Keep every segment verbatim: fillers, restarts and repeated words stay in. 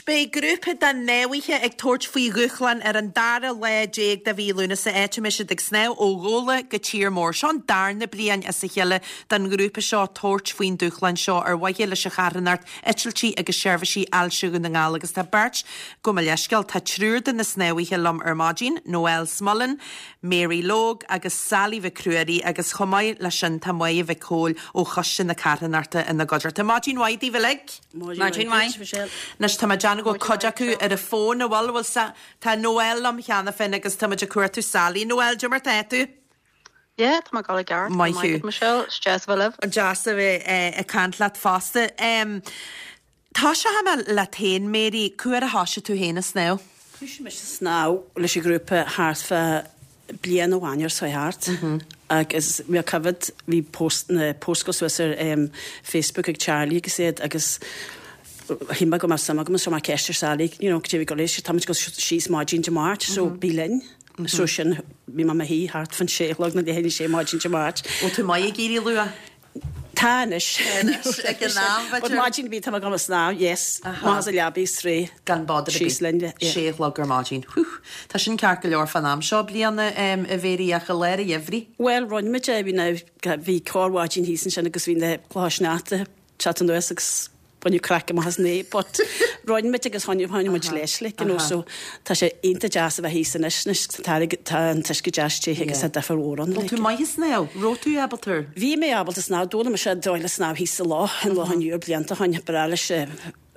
Bei grúpa den néhaithe ag tuairt faoi ruchlan ar an dara le déag da bhí lúna sa éitimise ag snéh ó róla go tír mór. Seán darna blian is sa chéile den grúpa seo tuairt faoin duchlan seo ar waile se charanart etiltí agus seirbhísí ailsiúgan na ngála agus tá bert go me leisceil tá trúrda na snéhaithe lom ar mádín, Noel Smullen, Mary Logue agus Sally Vicruari agus chomáid le sin tá muoh bheith cóil ó chosin na caranarta in na godrata. Mádín Waidí bheleg? Mádín Waid. Nes tá Jana go codaú ar a fón a bhil bhil tá Noel am cheanna fin agus tá de cuairtú Sally. Noel, de mar tú? Yeah, tá gála gar. Maiú. Michelle, stress bhilh. Jasa bheith a cant leat fásta. Tá se ha le tain, Mary, cuair a háise tú héna sná? Cúisi me sná leis i grúpa háartfa blian ó bhainir sa háart. Agus mi cafad hí post na postgoswisir um, Facebook ag Charlie agus éad agus himba go mar sama go mar sama ceistir Sally, you know, gtífi go leis tam go síos máidín de mát, so bílin. So sin mi ma hí hart fan sé log na déhénn sé máidín de mát. Ó tú mai géirí lua? Tánis. Ag an nám, But máidín bí tam go mas ná, yes. Más a leabí sré. Gan bad Síos linde. sé logur máidín. Tá sin cear go leor fan am seo blianana a bhéirí a go léir a dhéhrí? Well, roin me dé bhí na bhí cóháidín hísan sin agus bhí na pláisnáta chatan nuas agus when you crack him has nay, but roin me agus honne honne much leisle, you know, so tá sé inta jazz a hísan is tá tá tuisci jazz tí agus a defer óran. Well, tú mai sná, ró tú abaltar? Bhí mé abal sná, dóla me sé dóile sná hísa lá an lá hanniuúr blianta honne breile sé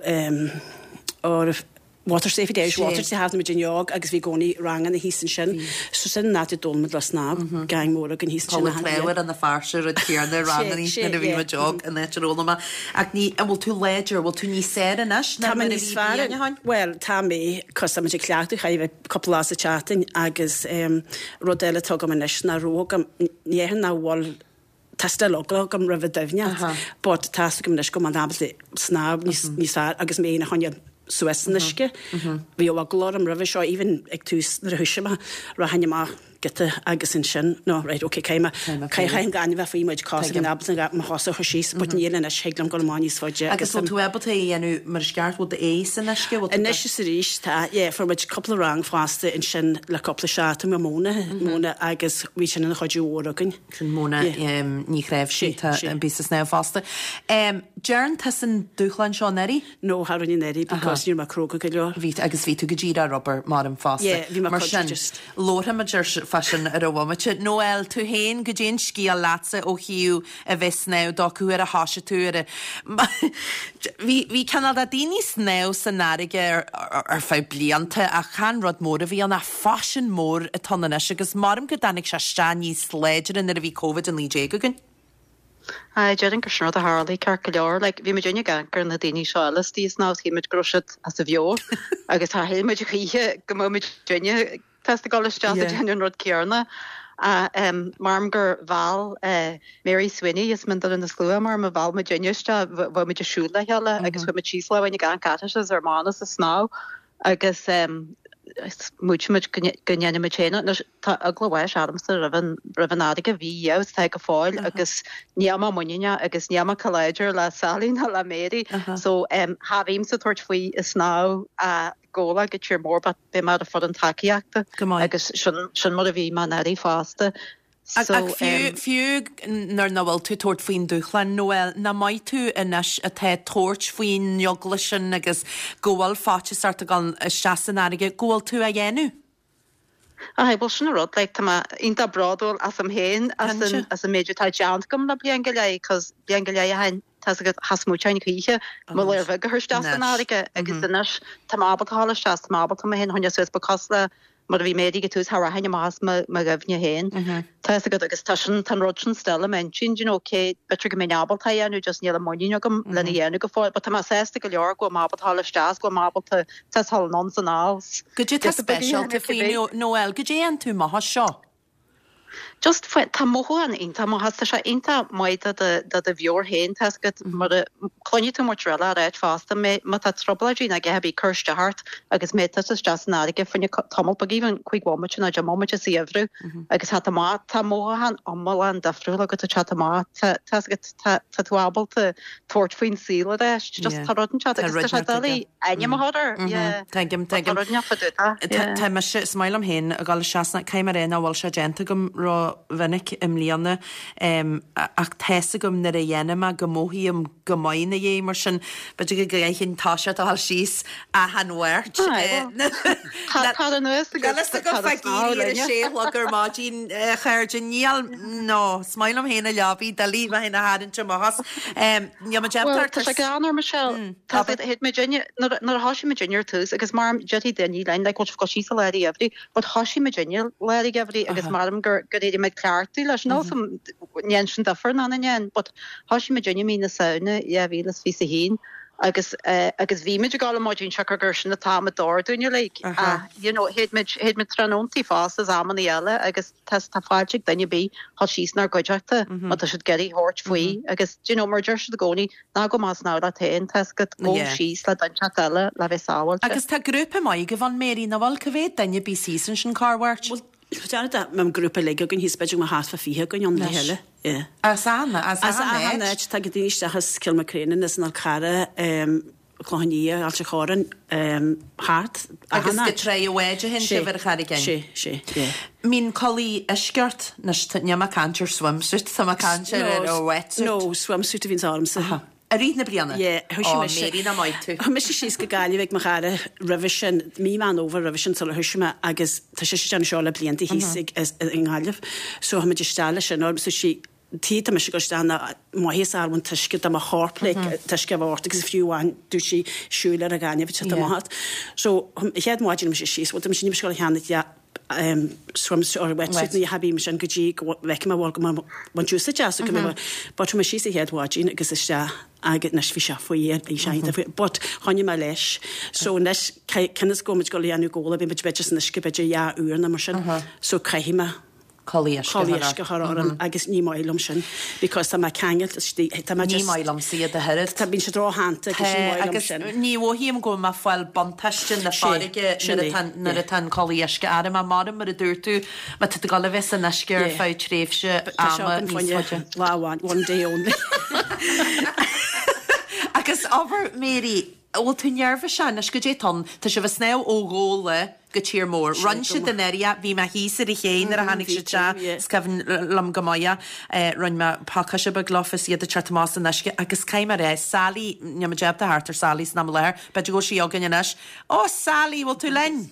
or water safety days water sé hafna me jog agus bhí gcónaí rangan na hísan sin so sin náte dulmad le sná gang mór gan hísan sin leir an na farsir a tíarna rangan na bhí me jog an éróla ag ní an bhfuil tú léidir bhfuil tú ní sé in is Tá ní sfar well tá mé cos am cleachú chaibh coplá a chatin agus rodéile tugam an is na rógam níhan na bhil testa logo gom rah dahne but tá gom leis go an abal snáb níos agus mé na honne Suesniske. Vi ó glór am rah seo even ag tús na huisima ra hanne má gete agus in sin. No, right, okay, caiime cai hain gan bheith faoí muid cos an abal an ma hosa chosís, but nílan is heglam go máníos fáide. Agus tú ebal é enú mar sceart bhil de éis in isce? In isce sa rís tá, yeah, for muid couple rang fásta in sin le couple seata me móna, móna agus bhí sin in chodú óragan. Sin móna ní chréibh sí an bísa sná fásta. Jern tá san dúchlan seo neri? No, har ní neri, because níor ma cróga go leor. Ví agus ví tú go ddíra Robert mar an fásta. Yeah, bhí mar sin lótha ma dúir fashion ar a bhhamate. Noel, tú héin go dén scial lása ó hiú a bheith sná docu ar a háise tú ar a... Bhí canal a daoine sná san náige ar fá blianta a chan rod mór a bhí an a fashion mór a tanna agus marm go danig se stein níos léidir in ar a bhí COVID an líé gogan. I didn't go a Harley Carcalor, like vi me Virginia ganker na dini shalas these now he mit grushet as a vio. I guess ha him hi go Virginia test the college just Virginia Rod Kierna. Uh, um, Marmger Val, uh, Mary Swinney is mindel in the slua marm of Val Virginia sta wo mit shula hella. I guess we mit chisla when you gan catishes or manas a snow. I guess um much much gannne me chéna a glóis adamsa ravan ravanadiga bhí jaus te go fáil agus níama muine agus níama colléidir le Sally na le Mary so um, havím sa tuairt faoi is ná a góla go tíir mór bat be mar a fod an takeíachta agus sin mar a bhí man éí fásta. So, ag fiú, fiú nar na bhfuil tú tuairt faoin dúchlan Noel, na mai tú inis a te tuairt faoin jogla sin agus góhfuil fáte sarta gan seasan aige, góhfuil tú a dhéanú? Ah, bol sin rod, like tá inta bradol as am héin as an as a méidir tá jaunt gom na blian galei, cos blian galei hain tas go hasmútein chuiche mo le bheith gur seasan aige agus inis tá abal hála seas mábal tá hen honne suas bacosla mar bhí médig túús har haine más me gofne héin. Tá go agus tasin tan rosin stella mensin, you know, ké betre go mé abaltaíanú just níla moíine gom lena dhéanú go fáil, but tá sésta go leor go mábaltála steas go mábalta tas hall nonsanás. Go dé tá special te fao Noel, go dé an tú maitha seo? Just tá móhan inta má has se inta maida dat a bheor héin tesket mar cloní tú mozzarella réit fásta mé mat trobladí na gebí chuste hart agus mé just náige fanne tamil bagín chuigháme na jamome siefru agus hat má tá móhan ammal an dafriú a go chat má tesket tatuabal te tort foin síle just tarrodden chat dalí ein hadder Tá me se smail am hen a gal seasna caiimar réna bhil se genta gom rá vinnic im líana ach teessa gom na a dhéanam a gomóhíí am gomáinna dhé mar sin beidir go gaiithinn táise a hall síos a hanhairt ségur mádín chuirde níal nó smail am héna leabí dalí a hena háinte mahas Tá ganar Michelle hit mé nar hasisi me junior tús agus mar jetí denní lein le go sí a leí efri, bud hasisi me junior leí efri agus marm gur go éidir me clartí leis nó som njen dafer an inen, bud hasisi me junior mí na saona ja vílas ví a hín. agus agus bhí meid gála máidín seachar gur sin na táma dúine le héad me tranóntaí fás a amman eile agus test tá fáilteigh daine bí há síos nar goideachta má tá si geirí hort faoi agus mar deir se gcóí ná go más ná a taon test go mó síos le dain eile le bheith sáil. Agus tá grúpa mai go bhain méí na bhil cohéad daine bí sísan sin carhairt. Mam grúpa le gon hís beidir hat fa fihe gon an heile. Asana tá go dtíiste has kilmacrénin is ná cara chláníí al se choran hart agus go tre óide hin se ver charig sé sé. Mín colí isceart neama cantir swimsuit tá cantir ó wet. No swimsuit a vín armsa. A rí na brianna? Méí na mai tú. Ha mis síos go gáileh mar chara revision mí man over revision tal thuisiime agus tá sé an seála blianta híigh in gáileh, so ha meidir stáile sin orm so sí tí me se go stanna maihés alún tuisce am a hápla tuisce bhhart agus fiúháin dú sí siúile a gáineh hat. So héad máidir me sé síos, bh sin scoil cheanna swims or wetsuit ni habi mission goji vek ma wal go man juice jazz go but me she head watching agus is aget nas fi fo ye bi shaita but honje ma leis so nes kennis go go anu gola be bet na skipe ja uur na mar so kaihima Colíisce an agus ní mailm sin because tá kegelt ní mailm si a head Tá bín se rá hananta agus ní bhhíim go má fáil bantaistin na fáige na a tan colíisce adam a mar mar a dúirtú me tu gal vis an neisceir fáid tréfse láháin one day only. Agus ábhar méí ó tú nearfa se na go dé tan tá se bh snéh ógóla go tír mór. Run se den éria bhí me híar i chéin ar a hanig se scefn lam gomáia run me pacha se be glofas iad a chatmás an neisce agus caiimar é Sally neam jeb a hartar Sallys na léir, beidir go sí ágan inis. Ó Sally bhil tú lein?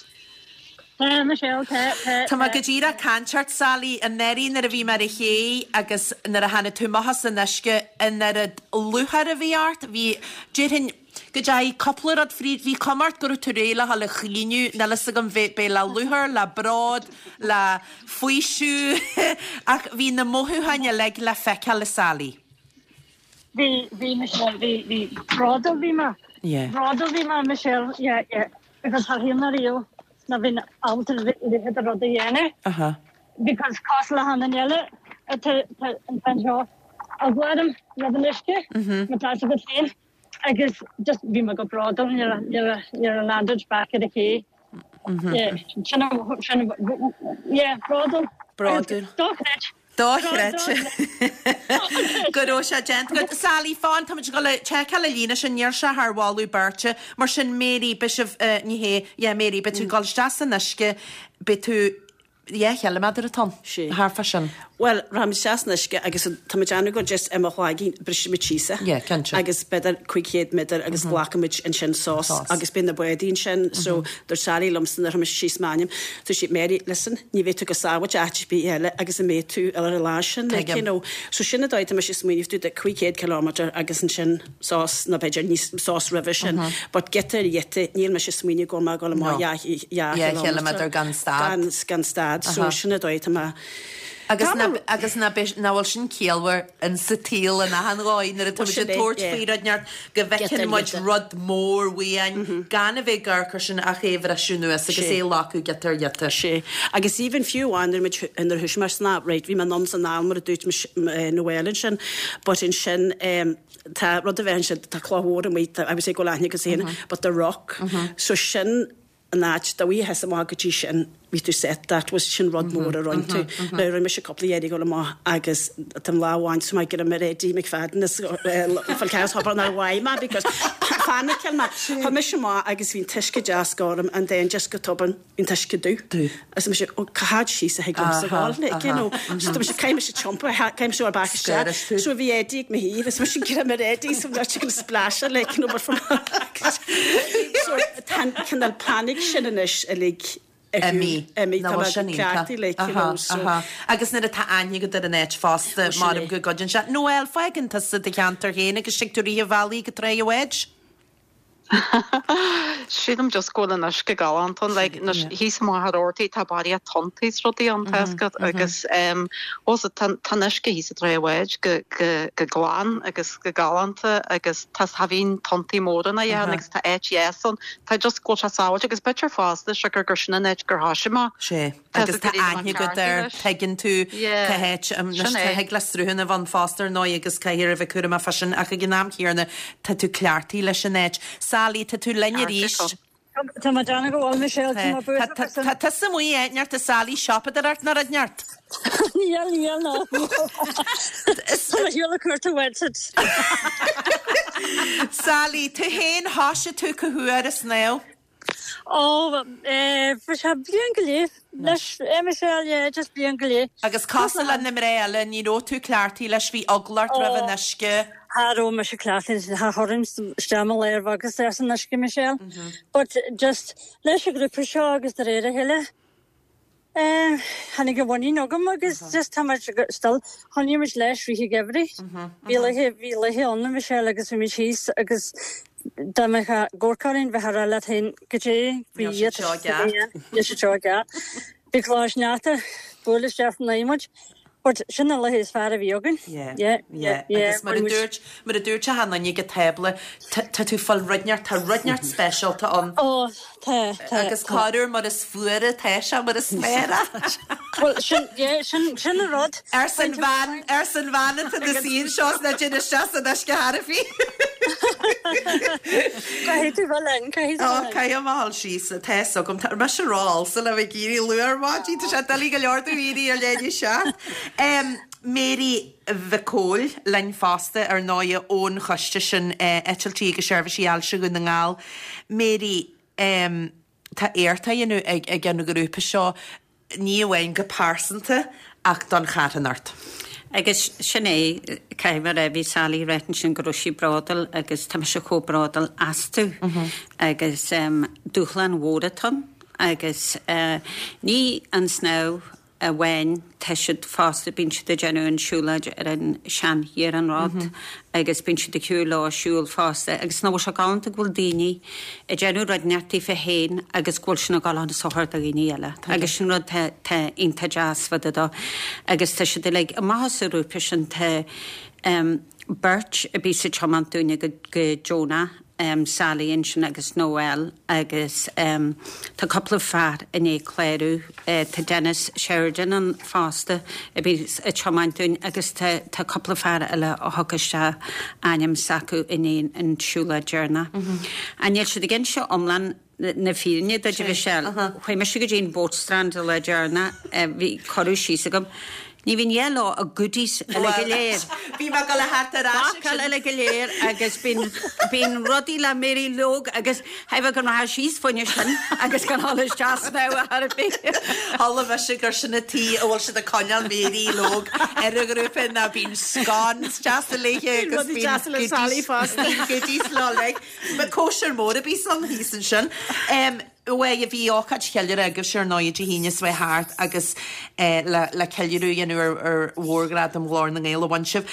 Tá go ddíra canseart Sally an néirín ar a bhí mar a ché agus nar a hena tú maithas san neisce in ar a luthar a bhíart hí déirhin go dé copplar ad fríd hí commart gur tú réile ha le chlíniu na le gom bheit be le luthar le brad le faoisiú ach hí na móthúhaine le le feice le Sally. Bhí bhí Michelle bhí bhí brada bhí ma brada bhí ma Michelle agus tá hína riú na bhín átar a rud a dhéana because cos le hanna eile an fan seo a bhim le an isce na tá go féin agus just bhí me go bradam ar an landage back a ché bradam Bradú Dáchreite Goró se gent go Sally fáin tá go le te le lína sin near se thháú berte mar sin méí be níhé méí be tú gáiliste san neisce be tú heile me a tan Har fa sin. Well ram seasneisce agus tamanu go just em chláigín bris mit tísa agus beidir cuiichéad midir agus blachamid an sin sós agus bin na buín sin so der Sally lomsan ar síos manim tu si méri listen ní vé go sáhaid H B eile agus a mé tú a relation so sinna dait me sé smuoineh tú de cuiichéad kilometer agus an sin sós na beidir ní sós revision but getar jete níl me sé smuoine go má go má kilometer gan stad gan stad so sinna dait ma agus na náhil sin céalhar an satíal a na anráin ar a tu sin tóirt féiradneart go bhecin muid rud mór bhuiin gan a bheith garchar sin a chéhar a siúnú agus é lácu getar getar sé. Agus even fiúháin inar thuis mar sná réit hí man non san námar a dúit nóhélinn sin, but in sin tá rud a bhein sin tá chláhór mí a sé go leithne go séna, but the rock so sin a náid da bhí heas am agatí sin ví tú set that was sin rod mór a roiintú. Na roi me se coppla éidir go má agus tam láháin so mai gur a mar rédí me fadin fel caos hopper na waima because fanna kel ma ha me se má agus hín teisce jazz gom and then just go toban in teisce dú. As me se o cahad sí a he glas a gáil you know so me se caiim se chompa caiim se ar back so bhí édig me hí as me se gur a mar rédí so na chicken splasher like no but from so tan can panic sin is a like Emmy Emmy clarty like you know so agus na tá aine go ar an net fásta mar go godin se Noel feigen tas de cantar héna agus sicúí a bhí go tre wedge Siadam just go na go galanton like hí sem má har ortaí tá barí a tontaís rodí an tescad agus os tanisce hí a tre wedge go go gláán agus go galanta agus tas ha hín tontaí móran a dhéanagus tá éson tá just go se sáil agus betir fásta se gur gur sinna net gur háisiá sé agus tá aine go ar teginn tú héit heglasrúhunn a bhan fástar nó agus caiir a bheith cuama fasin a go gnáam chéarna tá tú cleartí leis sin net Sally tá tú lenne ríist. Tá má Dana go bháil Michelle Tá sa mí éneart a Sally sioppa ar art na a neart. Níl níl ná Hiúla chuirta weid. Sally, tú héin háise tú cohuair a snéil? Ó fu se blian go léh leis Michelle just blian go léh. Agus cása le na réile ní ró tú cleartí leis bhí oglart ra bh neisce. Haró me se klasin ha horrim stemel er agus er san naske Michelle. But just leis a grúpa seo agus de réire heile. Eh hannig go bhaí nogam agus just ha stal hanní mar leis ri gefri. Vile he vile he an Michelle agus mi chís agus da me ha gorkarin ve har lat hen geé vi je se ga. Beklás nata bole stef naimod. But sinna le is fear a bhíogan? Yeah, yeah, yeah. Mar a dúirt mar a dúirt a hanna ní go tebla tá tú fáil rudneart tá rudneart special tá an. Ó tá tá. Agus cáidir mar is fuaire teise mar is sméra. Well sin sin sin a rud. Ar san bhain ar san bhain a na síon seos na dine seos a deis go harafi. Caiú bhlen caiú. Ó cai máil sí a teessa gom tar me se rá sa le bheith gírí luar mátí tá se dalí go leorú íí ar léidir se. Um, Mary Vicol lein fásta ar náide ón chuiste sin etiltí go seirbhísí eilse go na ngáil. Mary um, tá éirta dhéanú ag ag gannú grúpa seo ní bhhain go pásanta ach don chatanart. Agus sinné caiimhar a bhí Sally réitin sin grúsí brádal agus tá se chóbrádal asú agus um, dúchlan mhóraton agus uh, ní an sná a bhain teisiid fásta bín si de genúin siúlaid ar an sean hir an rád agus bín si de ciú lá siúil fásta agus ná se gáanta bhfuil daoine a genú rud neirtaí fe héin agus ghfuil sinna gáánna sothart a gine eile. Agus sin rud te inta jazzfada dá agus te si de le a maithas a rúpa sin te Birch a bí sa chamanúine go Jonah Um, Sally in sin agus Noel agus um, tá coppla fear in é chléirú uh, tá Dennis Sheridan an fásta a bí a chomaintún agus tá coppla fear eile ó thugaiste aim sacu inéon an siúla dearna. Anéil si gin seo omlan na fíne de bhí se chuim me si go dtíon bótstrand le dearna bhí choú sí agam. Ní bhín éá a goodies le go léir. Bhí me go le hartarrá le go léir agus bín rodí le méí lóg agus hebh gan th síos foiine sin agus gan hálas jazz me ar bé. Hála bheit se gur sinna tí bhil se a coineal méí lóg ar a grúpa na bín scán jazz a léthe agus le Sally fásta goodies lá le. Ba cóisiir mór a bí san hísan sin. Ué a bhí áchaid ceir agus sear náid híine bheith háart agus le ceirú dhéanú ar mhórgrad am gláir na ggéile bhaintsih.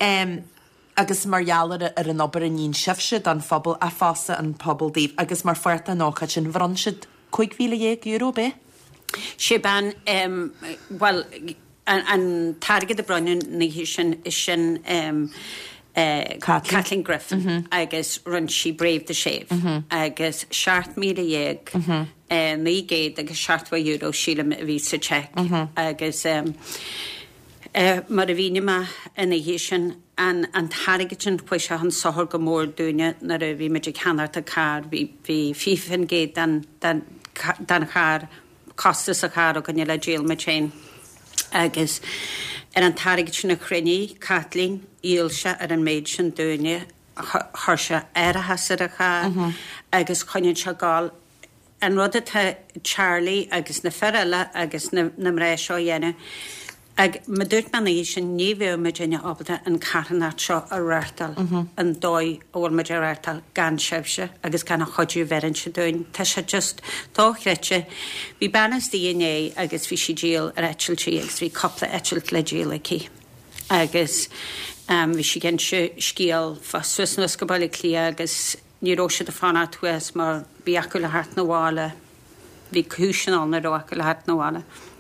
Agus margheallar ar an obair a níon sibhsid an phobal a fása an pobaldaíh agus mar fuirta náchaid sin bhransid chuig mhíle dhéag euro be? sé ban um, well an targad a brein na hí sin is sin um, Uh, Kathleen Griffin mm-hmm. agus run si brave de séf mm-hmm. agus seart mí a dhéag mm-hmm. uh, ní géad agus seaartha euro síle a ví sa check mm-hmm. agus um, uh, mar a víine ma in a hé sin an an target sin pu se an sohar go mór dúine na a bhí meidir canart a car hí fifin géad dan dan dan char costas a char gan le jail me chain agus ar an target sin na chrinní Kathleen íilse ar an méid sin dúine thuirse ar a hasar a cha mm-hmm. agus chuinn se gáil an rud atá Charlie agus na ferile agus na, na ré seo dhéine ag ma dúirt man í sin ní bheh me déine ábalta an carnat seo a réirtal mm-hmm. an dóid óil me de réirtal gan sebse agus ganna chodú verin se dúin Tá se just dóchreite hí bannas díné agus bhí si díal ar etiltí agus bhí coppla etilt le díal cí agus Um, vi si gen se skiel fa Swisnus go bailile clia agus níró se a fanna tues mar bí acu le hart naháile hí cúsinál na roacu le hart naháile.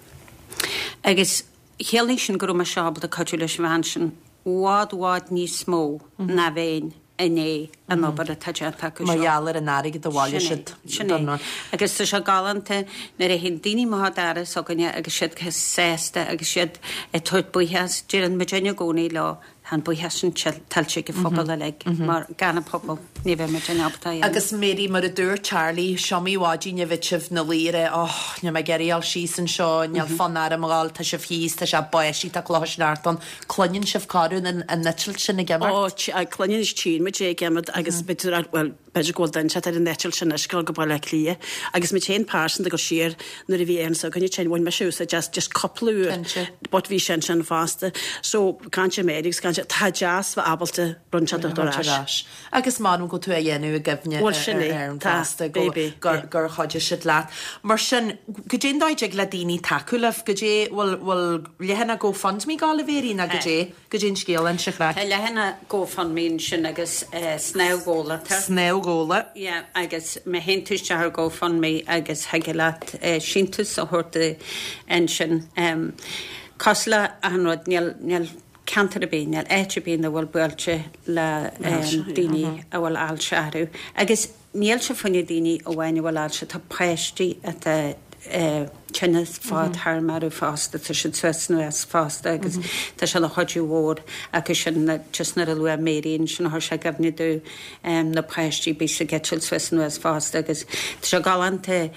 Agus chéalní sin go me seabal a cadú leis bhain sin wád-wád níos smó mm-hmm. na bhéin iné an obair a taidjanta go Maialar an árig do bháile siad sinné. Agus tá se galanta na a hen daoine mádára so gonne agus siad go sésta agus siad e tuairt buíheas dé an meéine gcónaí lá han buhesin talse go fphobal a le mar gan pobl ní bheith me an abtá. Agus méí mar a dúr Charlie seomíhádí ne bhitih na líre ó ne me geiríal sísan seo neal fannar a máil tá se fhís tá se baisí a chláisnáirtan cloinn sih carún an netil sin na gemar. Ó cloinn is tí me é gemad agus bitir well beidir ggóil den se ar an netil sin sscoil go bail le lia agus me té pásan go siir nuair a bhí an so gonne té bhain me siúsa just just coplú bot hí sin sin fásta so canse médics tá jazz bh abalta brunseadrás. Agus mám go tú a dhéanú a gofne an tásta gur chodide si leat. Mar sin go dé dáid ag le daoine takeúlah go dé bhfuil lehanana go fund mí gála bhéí na go dé go dé scéalan se le. Lehanana go fan mín sin agus snéhgóla Snéhgóla? Ja, agus me hentuiste ar go fan mí agus heige leat sintas a thuirta an sin. Cosla an rud níl cantar a bíine éitir bína bhfuil builte le daoine a bhfuil áil seaú. Agus níl se funne daoine ó bhhaine bhfuil áil se tá péistí a tenne fád th marú fásta tá si tuasnú as fásta agus tá se le chodú hór agus sin just na a lu méíonn sin th se gabhniú na péistí bí sa getil tuasnú as fásta agus tá se galanta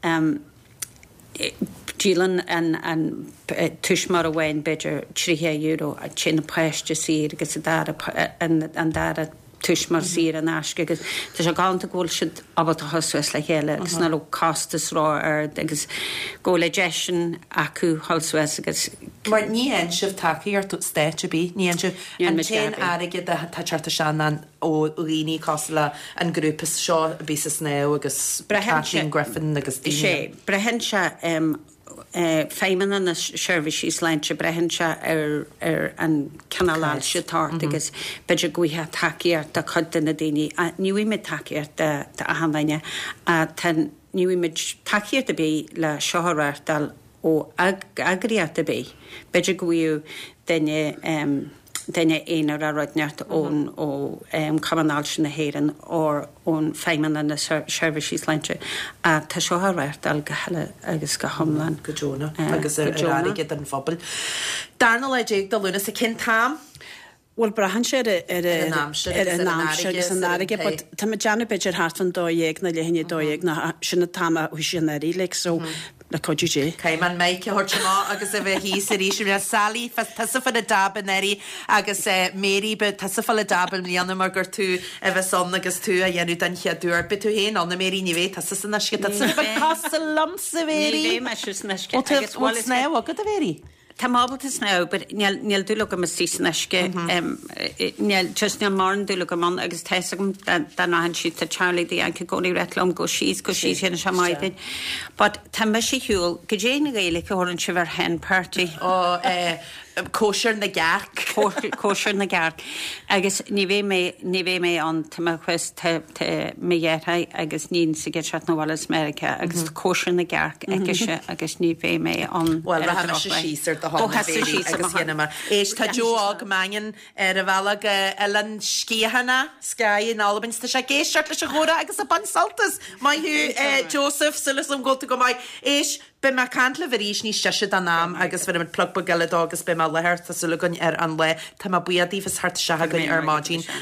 Dílan an an tuismar a bhhain beidir tríthe euro a sin péiste sí agus an dara tuismar sí an asce agus Tá se gáanta ghil siad abbalta thosuas le chéile agus na le castas rá ar agus ggó le deisian acu thosuas agus Mar ní an sibh takeí ar tú stéite bí ní an sibh an té aige tátearta seanan ó líní cosla an grúpas seo bí sa snéh agus Kathleen Griffin agus sé brehan se Uh, féimen an na services leintse brehan se ar ar an canaláil se tart agus beidir guthe takeíart a chud den na daoine a nuimiid takeíart de a hanhaine a ten nuimiid takeíart a bé le seoráirtal ó agriíart a bé beidir gohíú daine um, daine éonar a roineart ón ó camanáil sin na héan ó ón féimen an na services leintse a tá seo réirt al go heile agus go thomlan go Jóna agus aige an fphobal. Darna le déag do luna sa cin tam? Well brahan sé ar an námse agus an náige, but tá deanna beidir hartfan dóhéag na lehinine dóhéag na sinna táma hu sinna ríle so le codú sé. Caim an méid thuirte má agus a bheith hí sa rí sin Sally tasa fan a daban éí agus méí be tasa fall a daban líanana mar gur tú a bheith son agus tú a dhéanú den cheadúir be tú héin anna méí ní bhéh tasa sanna sci casa lamsa bhéí me sné a go a bhéí. Tá mábalta sná, but níl dúla go tí sneisce just níl mar an dúla go man agus teisegum den náhan si a Charlie dí an gcóí retlam go síos go síos héna se maidin. But tá me sé hiúil go dé na réile go háann si bhar hen party. Ó Cóisiir na gearc. Cóisiir na gearc. Agus ní bhé mé an chuis méhétha agus ní sa get seat nóhhalas America agus cóisiir na gearc aige agus ní bhé mé an Well ra síir de éis tá Jo ag main ar a bhela ean scíhanana Sky in Albans tá sé géisiart leis a chóra agus a ban saltas mai hiú Joseph sulas am go go mai éis be me cant le bhríéis ní seise an náam agus bfu plug ba geile agus be me lehir tá sulagann ar an le tá buíadíh hart se hagann ar mádín